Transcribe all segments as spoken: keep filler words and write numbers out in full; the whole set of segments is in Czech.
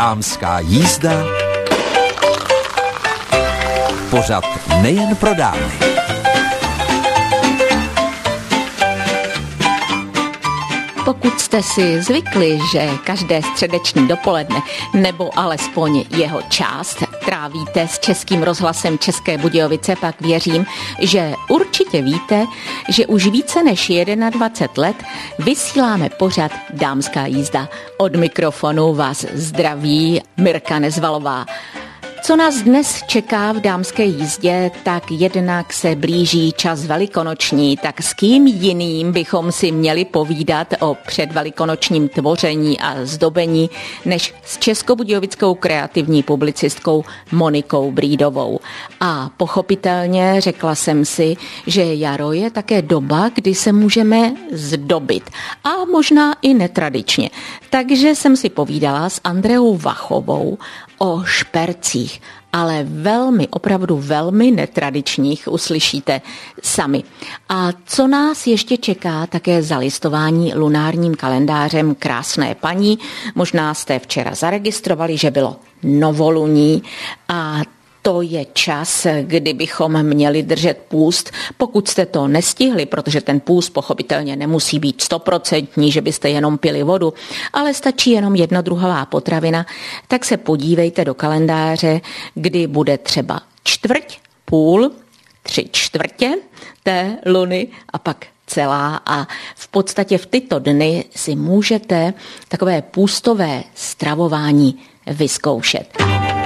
Dámská jízda. Pořad nejen pro dámy. Pokud jste si zvykli, že každé středeční dopoledne nebo alespoň jeho část trávíte s Českým rozhlasem České Budějovice, pak věřím, že určitě víte, že už více než dvacet jedna let vysíláme pořad Dámská jízda. Od mikrofonu vás zdraví Mirka Nezvalová. Co nás dnes čeká v dámské jízdě, tak jednak se blíží čas velikonoční, tak s kým jiným bychom si měli povídat o předvelikonočním tvoření a zdobení, než s českobudějovickou kreativní publicistkou Monikou Brídovou. A pochopitelně řekla jsem si, že jaro je také doba, kdy se můžeme zdobit. A možná i netradičně. Takže jsem si povídala s Andreou Vachovou o špercích, ale velmi, opravdu velmi netradičních, uslyšíte sami. A co nás ještě čeká, také zalistování lunárním kalendářem Krásné paní. Možná jste včera zaregistrovali, že bylo novoluní a to je čas, kdy bychom měli držet půst. Pokud jste to nestihli, protože ten půst pochopitelně nemusí být stoprocentní, že byste jenom pili vodu, ale stačí jenom jednodruhová potravina, tak se podívejte do kalendáře, kdy bude třeba čtvrť, půl, tři čtvrtě té luny a pak celá a v podstatě v tyto dny si můžete takové půstové stravování vyzkoušet.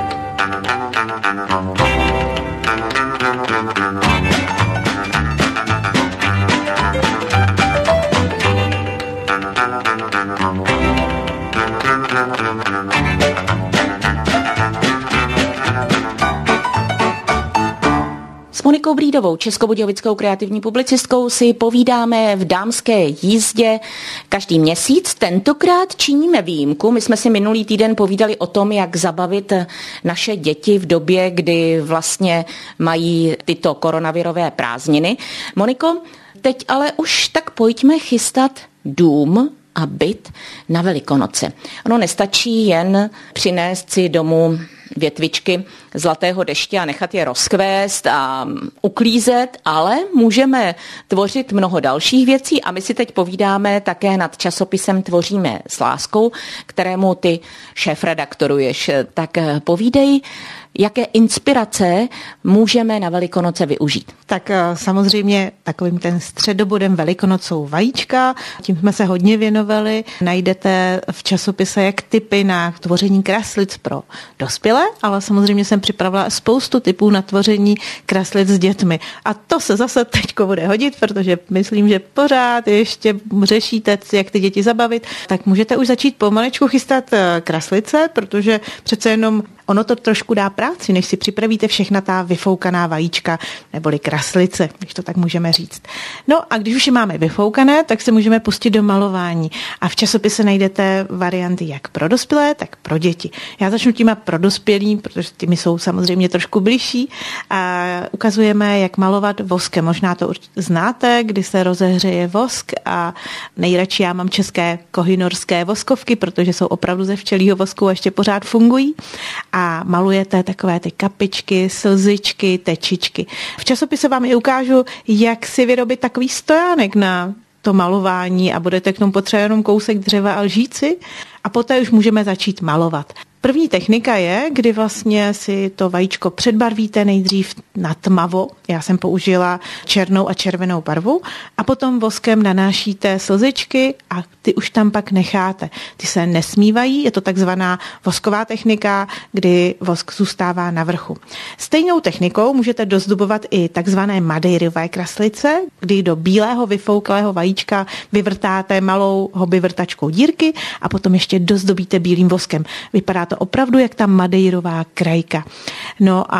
S Monikou Brídovou, českobudějovickou kreativní publicistkou, si povídáme v dámské jízdě každý měsíc. Tentokrát činíme výjimku. My jsme si minulý týden povídali o tom, jak zabavit naše děti v době, kdy vlastně mají tyto koronavirové prázdniny. Moniko, teď ale už tak pojďme chystat dům a byt na Velikonoce. Ono nestačí jen přinést si domů větvičky zlatého deště a nechat je rozkvést a uklízet, ale můžeme tvořit mnoho dalších věcí a my si teď povídáme také nad časopisem Tvoříme s láskou, kterému ty šéfredaktoruješ. Tak povídej, jaké inspirace můžeme na Velikonoce využít? Tak samozřejmě takovým ten středobodem Velikonoc jsou vajíčka, tím jsme se hodně věnovali. Najdete v časopise jak tipy na tvoření kraslic pro dospělé, ale samozřejmě jsem připravila spoustu tipů na tvoření kraslic s dětmi. A to se zase teďko bude hodit, protože myslím, že pořád ještě řešíte, jak ty děti zabavit, tak můžete už začít pomalečku chystat kraslice, protože přece jenom ono to trošku dá práci, než si připravíte všechna ta vyfoukaná vajíčka neboli kraslice, když to tak můžeme říct. No a když už je máme vyfoukané, tak se můžeme pustit do malování. A v časopise najdete varianty jak pro dospělé, tak pro děti. Já začnu těma pro dospělí, protože těmi jsou samozřejmě trošku bližší. A ukazujeme, jak malovat voskem. Možná to znáte, kdy se rozehřeje vosk a nejradši já mám české kohynorské voskovky, protože jsou opravdu ze včelího vosku a ještě pořád fungují. A a malujete takové ty kapičky, slzičky, tečičky. V časopise vám i ukážu, jak si vyrobit takový stojánek na to malování a budete k tomu potřebovat jenom kousek dřeva a lžíci a poté už můžeme začít malovat. První technika je, kdy vlastně si to vajíčko předbarvíte nejdřív na tmavo. Já jsem použila černou a červenou barvu a potom voskem nanášíte slzičky a ty už tam pak necháte. Ty se nesmívají, je to takzvaná vosková technika, kdy vosk zůstává na vrchu. Stejnou technikou můžete dozdobovat i takzvané madeirové kraslice, kdy do bílého vyfouklého vajíčka vyvrtáte malou hobbyvrtačkou dírky a potom ještě dozdobíte bílým voskem. Vypadá to opravdu jak ta madeirová krajka. No a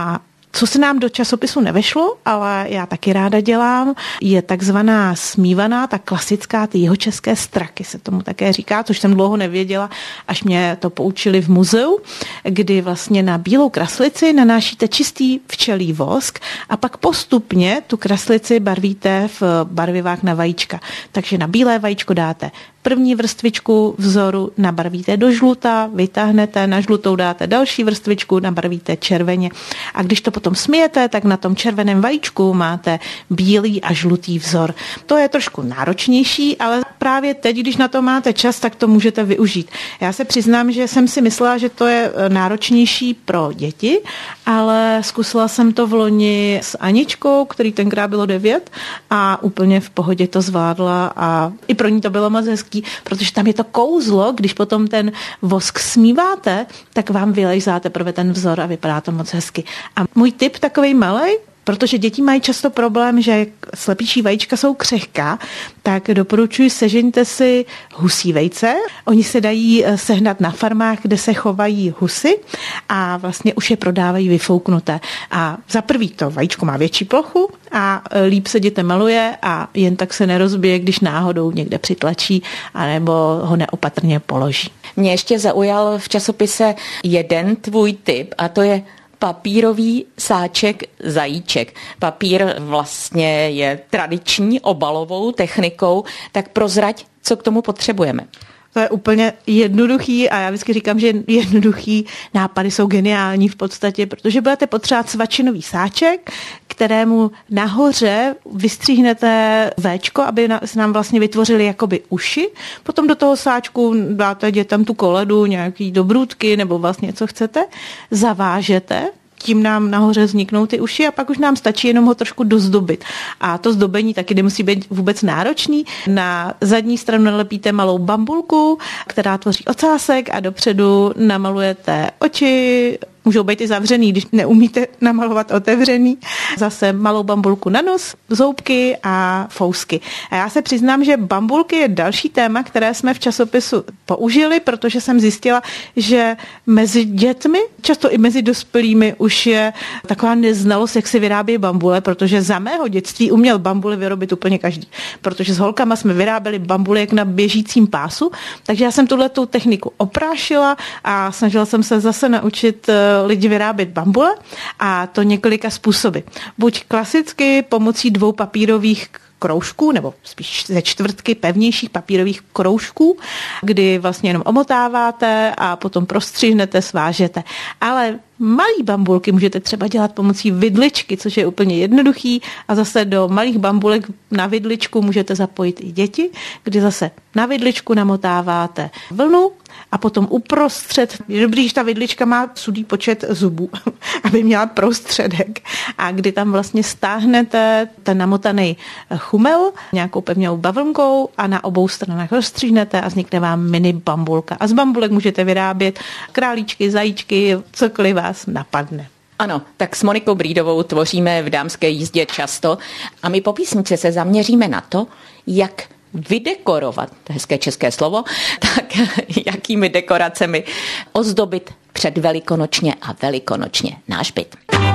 Co se nám do časopisu nevešlo, ale já taky ráda dělám, je takzvaná smívaná, ta klasická, ty jihočeské straky se tomu také říká, což jsem dlouho nevěděla, až mě to poučili v muzeu, kdy vlastně na bílou kraslici nanášíte čistý včelí vosk a pak postupně tu kraslici barvíte v barvivách na vajíčka. Takže na bílé vajíčko dáte první vrstvičku vzoru, nabarvíte do žluta, vytáhnete, na žlutou dáte další vrstvičku, nabarvíte červeně. A když to potom smijete, tak na tom červeném vajíčku máte bílý a žlutý vzor. To je trošku náročnější, ale právě teď, když na to máte čas, tak to můžete využít. Já se přiznám, že jsem si myslela, že to je náročnější pro děti, ale zkusila jsem to v loni s Aničkou, který tenkrát bylo devět a úplně v pohodě to zvládla a i pro ní to bylo moc hezký, protože tam je to kouzlo, když potom ten vosk smíváte, tak vám vylejzá teprve ten vzor a vypadá to moc hezky. A můj tip takovej malej, protože děti mají často problém, že slepičí vajíčka jsou křehká, tak doporučuji sežeňte si husí vejce. Oni se dají sehnat na farmách, kde se chovají husy a vlastně už je prodávají vyfouknuté. A za prvý to vajíčko má větší plochu a líp se dětem maluje a jen tak se nerozbije, když náhodou někde přitlačí anebo ho neopatrně položí. Mě ještě zaujal v časopise jeden tvůj tip a to je papírový sáček zajíček. Papír vlastně je tradiční obalovou technikou, tak prozrať, co k tomu potřebujeme. To je úplně jednoduchý a já vždycky říkám, že jednoduchý nápady jsou geniální v podstatě, protože budete potřebovat svačinový sáček, kterému nahoře vystříhnete véčko, aby se nám vlastně vytvořily jakoby uši. Potom do toho sáčku dáte dětem tu koledu, nějaký dobrůdky nebo vlastně co chcete, zavážete, tím nám nahoře vzniknou ty uši a pak už nám stačí jenom ho trošku dozdobit. A to zdobení taky nemusí být vůbec náročný. Na zadní stranu nalepíte malou bambulku, která tvoří ocásek a dopředu namalujete oči, můžou být i zavřený, když neumíte namalovat otevřený. Zase malou bambulku na nos, zoubky a fousky. A já se přiznám, že bambulky je další téma, které jsme v časopisu použili, protože jsem zjistila, že mezi dětmi, často i mezi dospělými, už je taková neznalost, jak se vyrábí bambule, protože za mého dětství uměl bambule vyrobit úplně každý. Protože s holkama jsme vyráběli bambule jak na běžícím pásu, takže já jsem tuhletu techniku oprášila a snažila jsem se zase naučit lidi vyrábět bambule a to několika způsoby. Buď klasicky pomocí dvou papírových kroužků, nebo spíš ze čtvrtky pevnějších papírových kroužků, kdy vlastně jenom omotáváte a potom prostřihnete, svážete. Ale malý bambulky můžete třeba dělat pomocí vidličky, což je úplně jednoduchý a zase do malých bambulek na vidličku můžete zapojit i děti, kdy zase na vidličku namotáváte vlnu a potom uprostřed, je dobrý, že ta vidlička má sudý počet zubů, aby měla prostředek a kdy tam vlastně stáhnete ten namotaný chumel nějakou pevnou bavlnkou a na obou stranách rozstříhnete a vznikne vám mini bambulka. A z bambulek můžete vyrábět králíčky, zajíčky, cokoliv vás napadne. Ano, tak s Monikou Brídovou tvoříme v Dámské jízdě často a my po písničce se zaměříme na to, jak vydekorovat, to je hezké české slovo, tak jakými dekoracemi ozdobit předvelikonočně a velikonočně náš byt.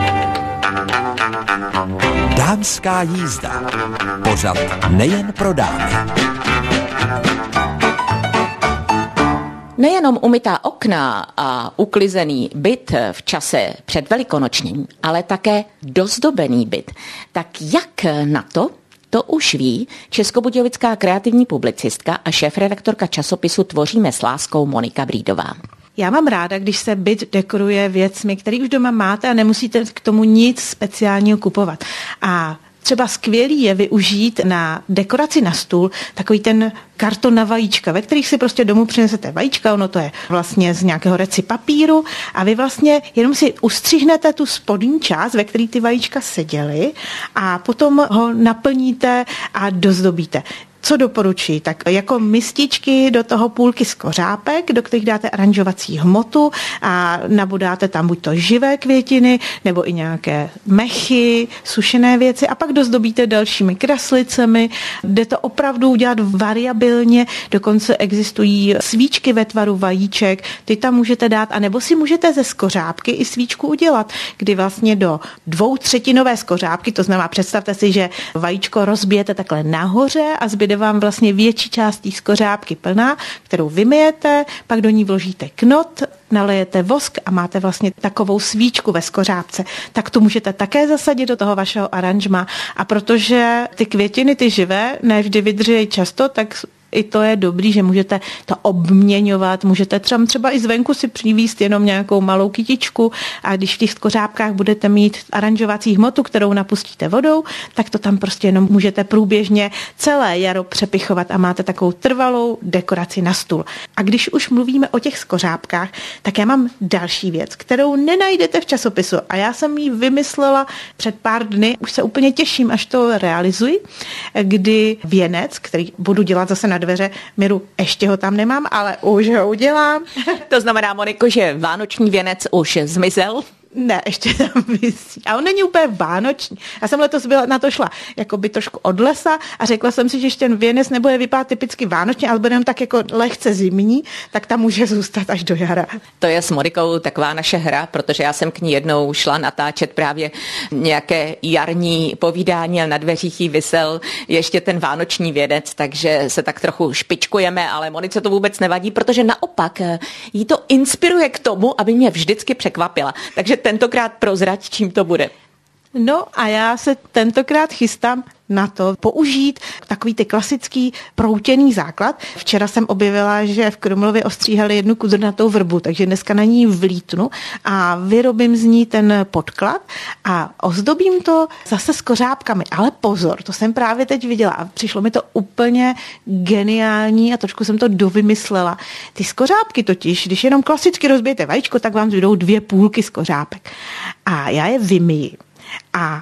Dámská jízda. Pořad nejen pro dámy. Nejenom umytá okna a uklizený byt v čase předvelikonočním, ale také dozdobený byt. Tak jak na to? To už ví českobudějovická kreativní publicistka a šéfredaktorka časopisu Tvoříme s láskou Monika Brídová. Já mám ráda, když se byt dekoruje věcmi, které už doma máte a nemusíte k tomu nic speciálního kupovat. A třeba skvělý je využít na dekoraci na stůl takový ten karton na vajíčka, ve kterých si prostě domů přinesete vajíčka, ono to je vlastně z nějakého reci papíru a vy vlastně jenom si ustřihnete tu spodní část, ve které ty vajíčka seděly a potom ho naplníte a dozdobíte. Co doporučuji? Tak jako mističky do toho půlky skořápek, do kterých dáte aranžovací hmotu a nabodáte tam buď to živé květiny, nebo i nějaké mechy, sušené věci a pak dozdobíte dalšími kraslicemi. Jde to opravdu udělat variabilně, dokonce existují svíčky ve tvaru vajíček, ty tam můžete dát, anebo si můžete ze skořápky i svíčku udělat, kdy vlastně do dvou třetinové skořápky, to znamená, představte si, že vajíčko rozbijete takhle nahoře a zbyde vám vlastně větší část té skořápky plná, kterou vymyjete, pak do ní vložíte knot, nalejete vosk a máte vlastně takovou svíčku ve skořápce. Tak to můžete také zasadit do toho vašeho aranžma. A protože ty květiny, ty živé, ne vždy vydrží často, tak i to je dobrý, že můžete to obměňovat, můžete třeba, třeba i zvenku si přivízt jenom nějakou malou kytičku a když v těch skořápkách budete mít aranžovací hmotu, kterou napustíte vodou, tak to tam prostě jenom můžete průběžně celé jaro přepichovat a máte takovou trvalou dekoraci na stůl. A když už mluvíme o těch skořápkách, tak já mám další věc, kterou nenajdete v časopisu a já jsem ji vymyslela před pár dny, už se úplně těším, až to realizuji, kdy věnec, který budu dělat zase na dveře, Miru, ještě ho tam nemám, ale už ho udělám. To znamená, Moniko, že vánoční věnec už zmizel? Ne, ještě tam visí. A on není úplně vánoční. Já jsem letos byla, na to šla jako by trošku od lesa a řekla jsem si, že ještě ten věnec nebude vypadat typicky vánočně, ale bude jenom tak jako lehce zimní, tak tam může zůstat až do jara. To je s Monikou taková naše hra, protože já jsem k ní jednou šla natáčet právě nějaké jarní povídání, ale na dveřích jí visel ještě ten vánoční věnec, takže se tak trochu špičkujeme, ale Monice to vůbec nevadí, protože naopak jí to inspiruje k tomu, aby mě vždycky překvapila. Takže tentokrát prozrať, čím to bude. No a já se tentokrát chystám na to použít takový ty klasický proutěný základ. Včera jsem objevila, že v Krumlově ostříhali jednu kudrnatou vrbu, takže dneska na ní vlítnu a vyrobím z ní ten podklad a ozdobím to zase s kořápkami. Ale pozor, to jsem právě teď viděla a přišlo mi to úplně geniální a trošku jsem to dovymyslela. Ty skořápky totiž, když jenom klasicky rozbijete vajíčko, tak vám zbydou dvě půlky skořápek. A já je vymyji. A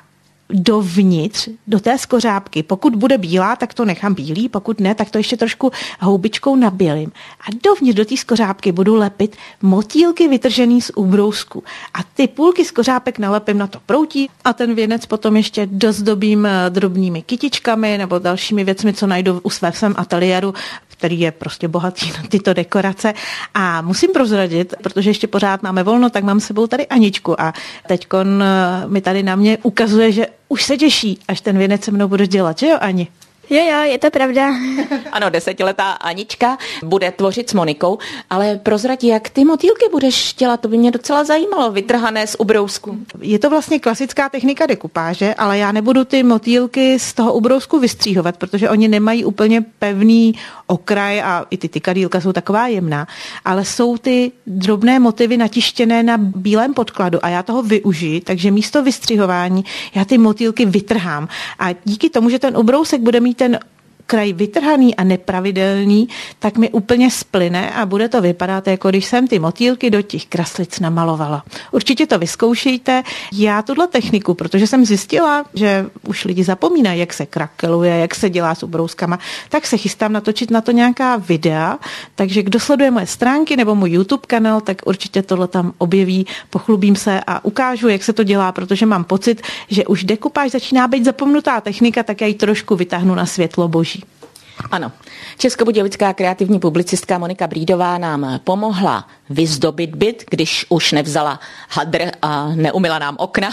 dovnitř, do té skořápky, pokud bude bílá, tak to nechám bílý, pokud ne, tak to ještě trošku houbičkou nabělím. A dovnitř do té skořápky budu lepit motýlky vytržený z ubrousku. A ty půlky skořápek nalepím na to proutí a ten věnec potom ještě dozdobím drobnými kytičkami nebo dalšími věcmi, co najdu u své svém ateliéru, který je prostě bohatý na tyto dekorace. A musím prozradit, protože ještě pořád máme volno, tak mám s sebou tady Aničku a teďkon mi tady na mě ukazuje, že už se těší, až ten věnec se mnou budeš dělat, že jo, Ani? Jo, jo, je to pravda. Ano, desetiletá Anička bude tvořit s Monikou, ale prozrať, jak ty motýlky budeš dělat, to by mě docela zajímalo, vytrhané z ubrousku. Je to vlastně klasická technika dekupáže, ale já nebudu ty motýlky z toho ubrousku vystříhovat, protože oni nemají úplně pevný okraj a i ty tykadýlka jsou taková jemná, ale jsou ty drobné motivy natištěné na bílém podkladu a já toho využiji, takže místo vystřihování já ty motýlky vytrhám a díky tomu, že ten ubrousek bude mít ten kraj vytrhaný a nepravidelný, tak mi úplně splyne a bude to vypadat, jako když jsem ty motýlky do těch kraslic namalovala. Určitě to vyzkoušejte. Já tuhle techniku, protože jsem zjistila, že už lidi zapomínají, jak se krakeluje, jak se dělá s ubrouskama, tak se chystám natočit na to nějaká videa, takže kdo sleduje moje stránky nebo můj YouTube kanál, tak určitě tohle tam objeví, pochlubím se a ukážu, jak se to dělá, protože mám pocit, že už dekupáž začíná být zapomnutá technika, tak já ji trošku vytáhnu na světlo boží. Ano, českobudějovická kreativní publicistka Monika Brídová nám pomohla vyzdobit byt, když už nevzala hadr a neumyla nám okna,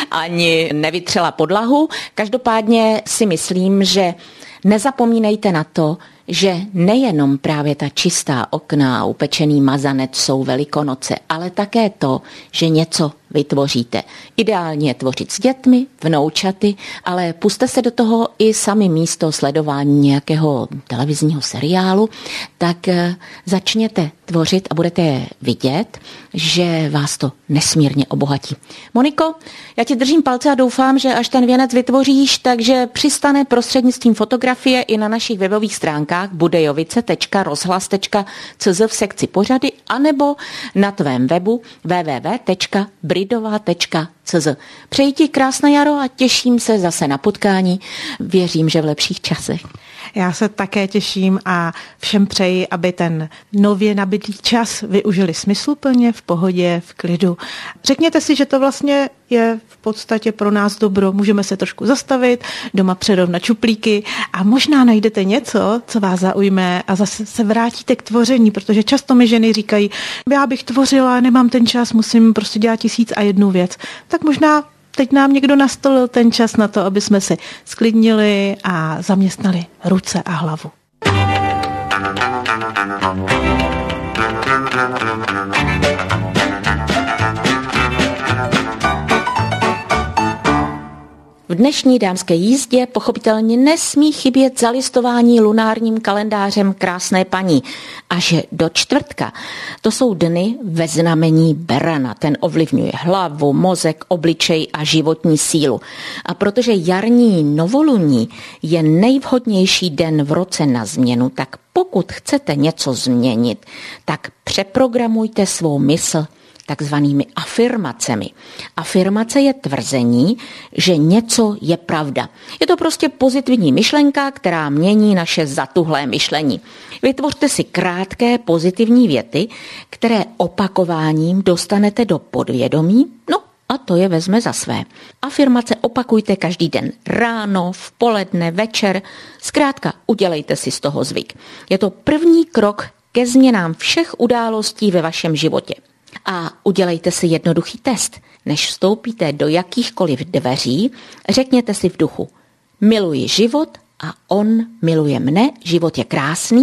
ani nevytřela podlahu. Každopádně si myslím, že nezapomínejte na to, že nejenom právě ta čistá okna a upečený mazanec jsou Velikonoce, ale také to, že něco vytvoříte. Ideálně tvořit s dětmi, vnoučaty, ale puste se do toho i sami místo sledování nějakého televizního seriálu, tak začněte tvořit a budete vidět, že vás to nesmírně obohatí. Moniko, já ti držím palce a doufám, že až ten věnec vytvoříš, takže přistane prostřednictvím fotografie i na našich webových stránkách budejovice tečka rozhlas tečka cz v sekci pořady anebo na tvém webu w w w tečka bry lidová tečka cé zet. Přeji ti krásné jaro a těším se zase na potkání. Věřím, že v lepších časech. Já se také těším a všem přeji, aby ten nově nabitý čas využili smysluplně, v pohodě, v klidu. Řekněte si, že to vlastně je v podstatě pro nás dobro. Můžeme se trošku zastavit, doma předovnat čuplíky a možná najdete něco, co vás zaujme a zase se vrátíte k tvoření, protože často mi ženy říkají, já bych tvořila, nemám ten čas, musím prostě dělat tisíc a jednu věc. Tak možná teď nám někdo nastolil ten čas na to, aby jsme si sklidnili a zaměstnali ruce a hlavu. V dnešní dámské jízdě pochopitelně nesmí chybět zalistování lunárním kalendářem krásné paní. Až do čtvrtka. To jsou dny ve znamení berana. Ten ovlivňuje hlavu, mozek, obličej a životní sílu. A protože jarní novoluní je nejvhodnější den v roce na změnu, tak pokud chcete něco změnit, tak přeprogramujte svou mysl takzvanými afirmacemi. Afirmace je tvrzení, že něco je pravda. Je to prostě pozitivní myšlenka, která mění naše zatuhlé myšlení. Vytvořte si krátké pozitivní věty, které opakováním dostanete do podvědomí, no a to je vezme za své. Afirmace opakujte každý den, ráno, v poledne, večer, zkrátka udělejte si z toho zvyk. Je to první krok ke změnám všech událostí ve vašem životě. A udělejte si jednoduchý test. Než vstoupíte do jakýchkoliv dveří, řekněte si v duchu: miluji život a on miluje mne, život je krásný,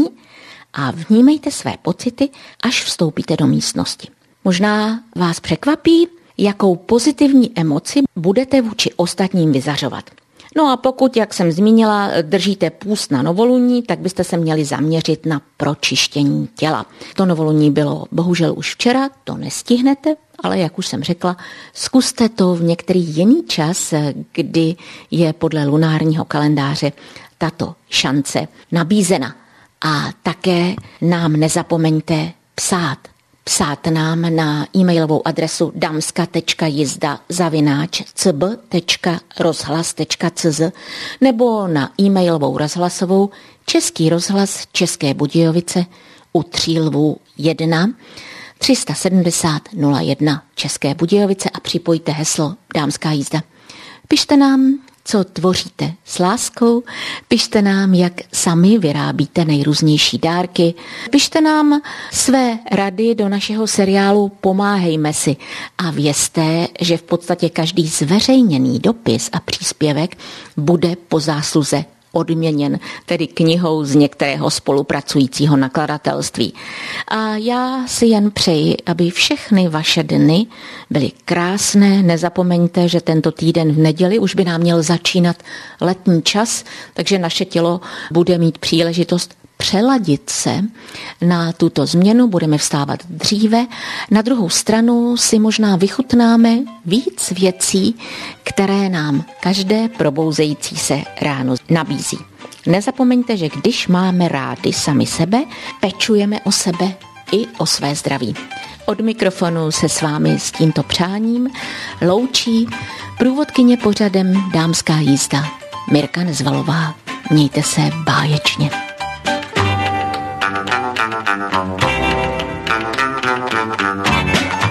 a vnímejte své pocity, až vstoupíte do místnosti. Možná vás překvapí, jakou pozitivní emoci budete vůči ostatním vyzařovat. No a pokud, jak jsem zmínila, držíte půst na novoluní, tak byste se měli zaměřit na pročištění těla. To novoluní bylo bohužel už včera, to nestihnete, ale jak už jsem řekla, zkuste to v některý jiný čas, kdy je podle lunárního kalendáře tato šance nabízena. A také nám nezapomeňte psát. Psát nám na e-mailovou adresu damska tečka jizda zavináč c b tečka rozhlas tečka c z nebo na e-mailovou rozhlasovou Český rozhlas České Budějovice u Tří Lvů jedna tři sedmdesát nula jedna České Budějovice a připojte heslo Dámská jízda. Pište nám, co tvoříte s láskou, pište nám, jak sami vyrábíte nejrůznější dárky, pište nám své rady do našeho seriálu Pomáhejme si a vězte, že v podstatě každý zveřejněný dopis a příspěvek bude po zásluze odměněn, tedy knihou z některého spolupracujícího nakladatelství. A já si jen přeji, aby všechny vaše dny byly krásné. Nezapomeňte, že tento týden v neděli už by nám měl začínat letní čas, takže naše tělo bude mít příležitost přeladit se na tuto změnu, budeme vstávat dříve. Na druhou stranu si možná vychutnáme víc věcí, které nám každé probouzející se ráno nabízí. Nezapomeňte, že když máme rádi sami sebe, pečujeme o sebe i o své zdraví. Od mikrofonu se s vámi s tímto přáním loučí průvodkyně pořadem Dámská jízda Mirka Nezvalová. Mějte se báječně. Thank you.